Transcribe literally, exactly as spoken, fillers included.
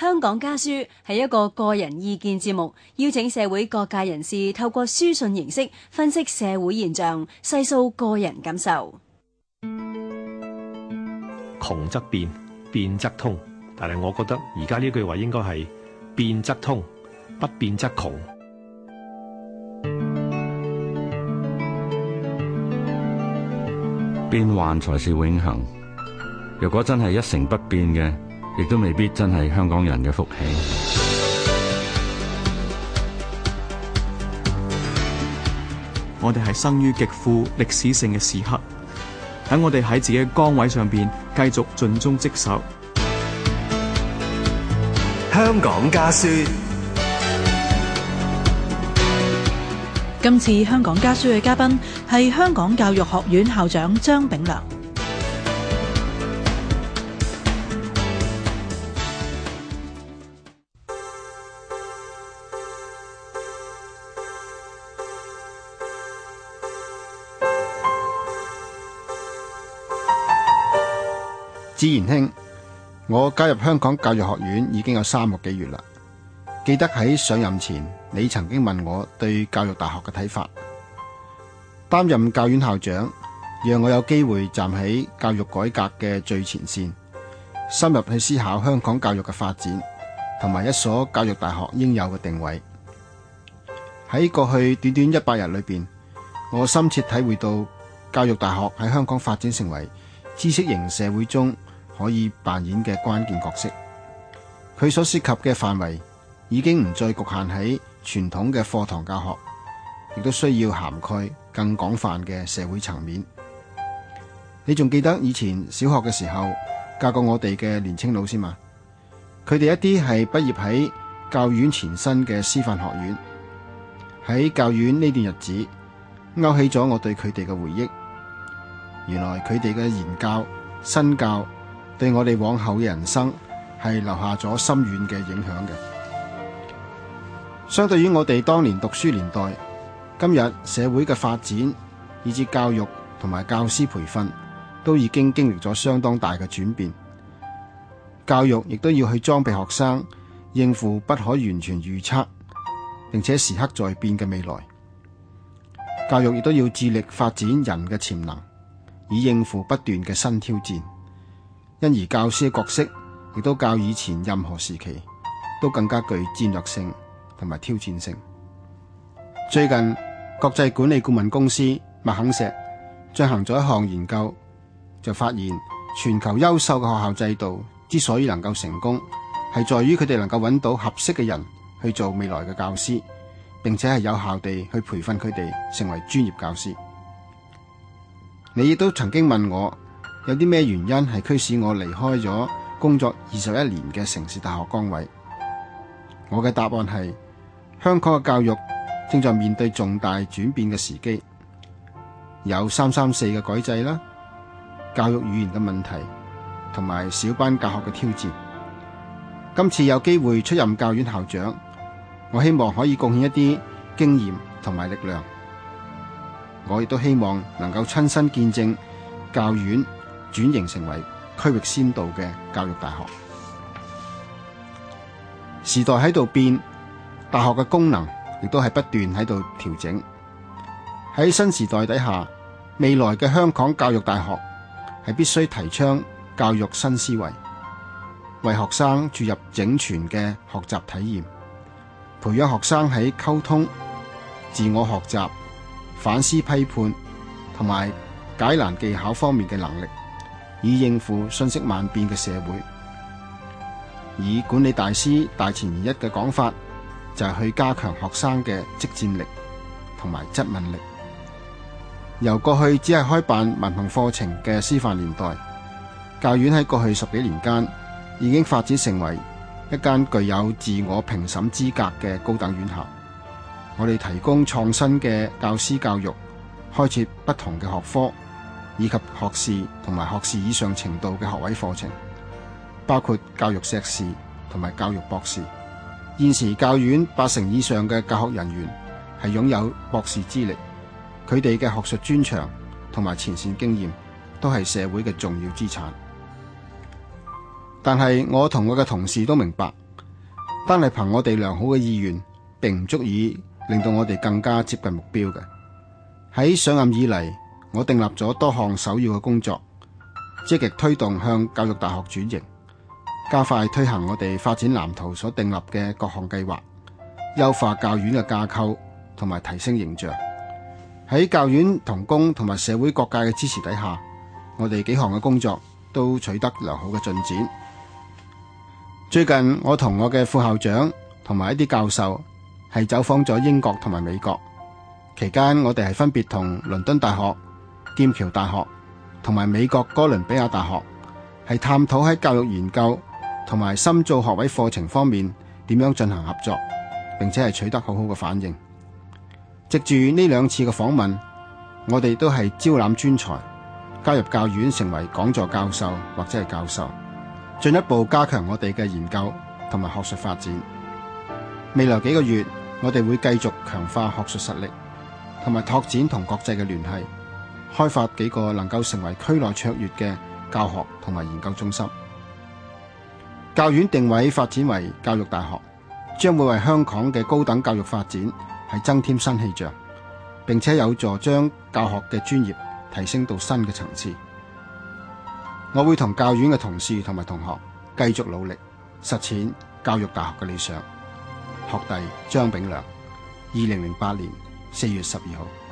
香港家書係一個個人意見節目，邀請社會各界人士透過書信形式分析社會現象，細數個人感受。 窮則變，變則通，但係我覺得而家呢句話應該係變則通，不變則窮。 變幻才是永恆。若果真係一成不變嘅，亦都未必真係香港人嘅福氣。 我哋係生於極富歷史性嘅時刻，等我哋喺自己嘅崗位上邊繼續盡忠職守。 香港家書。 今次香港家書嘅嘉賓係香港教育學院校長張炳良。 子賢兄，我加入香港教育學院已經有三個幾月啦。記得喺上任前，你曾經問我對教育大學嘅睇法。擔任教院校長，讓我有機會站喺教育改革嘅最前線，深入去思考香港教育嘅發展，同埋一所教育大學應有嘅定位。喺過去短短一百日裏邊，我深切體會到教育大學喺香港發展成為知識型社會中可以扮演嘅關鍵角色。佢所涉及嘅範圍已經唔再局限喺傳統嘅課堂教學，亦都需要涵蓋更廣泛嘅社會層面。你仲記得以前小學嘅時候教過我哋嘅年青老師嘛？佢哋一啲係畢業喺教院前身嘅師範學院，喺教院呢段日子勾起咗我對佢哋嘅回憶。原來佢哋嘅言教、身教對我哋往後嘅人生係留下咗深遠嘅影響嘅。相對於我哋當年讀書年代，今日社會嘅發展以至教育同埋教師培訓都已經經歷咗相當大嘅轉變。教育亦都要去裝備學生應付不可完全預測並且時刻在變嘅未來。教育亦都要致力發展人嘅潛能，以應付不斷嘅新挑戰。因而教師嘅角色亦都較以前任何時期都更加具戰略性同埋挑戰性。最近國際管理顧問公司麥肯錫進行咗一項研究，就發現全球優秀嘅學校制度之所以能夠成功，係在於佢哋能夠揾到合適嘅人去做未來嘅教師，並且係有效地去培訓佢哋成為專業教師。你亦都曾經問我有啲咩原因係驅使我離開咗工作二十一年嘅城市大學崗位。我嘅答案係香港嘅教育正在面對重大轉變嘅時機，有三三四嘅改制啦，教育語言嘅問題，同埋小班教學嘅挑戰。今次有機會出任教院校長，我希望可以貢獻一啲經驗同埋力量。我亦都希望能夠親身見證教院轉型成為區域先導嘅教育大學。時代喺度變，大學嘅功能亦都係不斷喺度調整。喺新時代底下，未來嘅香港教育大學係必須提倡教育新思維，為學生注入整全嘅學習體驗，培養學生喺溝通、自我學習、反思批判同埋解難技巧方面嘅能力，以應付瞬息萬變嘅社會。以管理大師大前研一嘅講法，就係去加強學生嘅即戰力同埋質問力。由過去只係開辦文憑課程嘅師範年代，教院喺過去十幾年間已經發展成為一間具有自我評審資格嘅高等院校。我哋提供創新嘅教師教育，開設不同嘅學科，以及學士同埋學士以上程度嘅學位課程，包括教育碩士同埋教育博士。現時教院八成以上嘅教學人員係擁有博士資歷，佢哋嘅學術專長同埋前線經驗都係社會嘅重要資產。但係我同我嘅同事都明白， 單係憑我哋良好嘅意願，並唔足以令到我哋更加接近目標嘅。喺上任以嚟，我訂立咗多項首要嘅工作，積極推動向教育大學轉型，加快推行我哋發展藍圖所訂立嘅各項計劃，優化教院嘅架構同埋提升形象。喺教院同工同埋社會各界嘅支持底下，我哋幾項嘅工作都取得良好嘅進展。最近我同我嘅副校長同埋一啲教授係走訪咗英國同埋美國，期間我哋係分別同倫敦大學、劍橋大學同埋美國哥倫比亞大學係探討喺教育研究同埋深造學位課程方面點樣進行合作，並且係取得好好嘅反應。藉住呢兩次嘅訪問，我哋都係招攬專才加入教院，成為講座教授或者係教授，進一步加強我哋嘅研究同埋學術發展。未來幾個月，我哋會繼續強化學術實力，同埋拓展同國際嘅聯繫，開發幾個能夠成為區內卓越嘅教學同埋研究中心。教院定位發展為教育大學，將會為香港嘅高等教育發展係增添新氣象，並且有助將教學嘅專業提升到新嘅層次。我會同教院嘅同事同埋同學繼續努力實踐教育大學嘅理想。學弟張炳良，二零零八年四月十二號。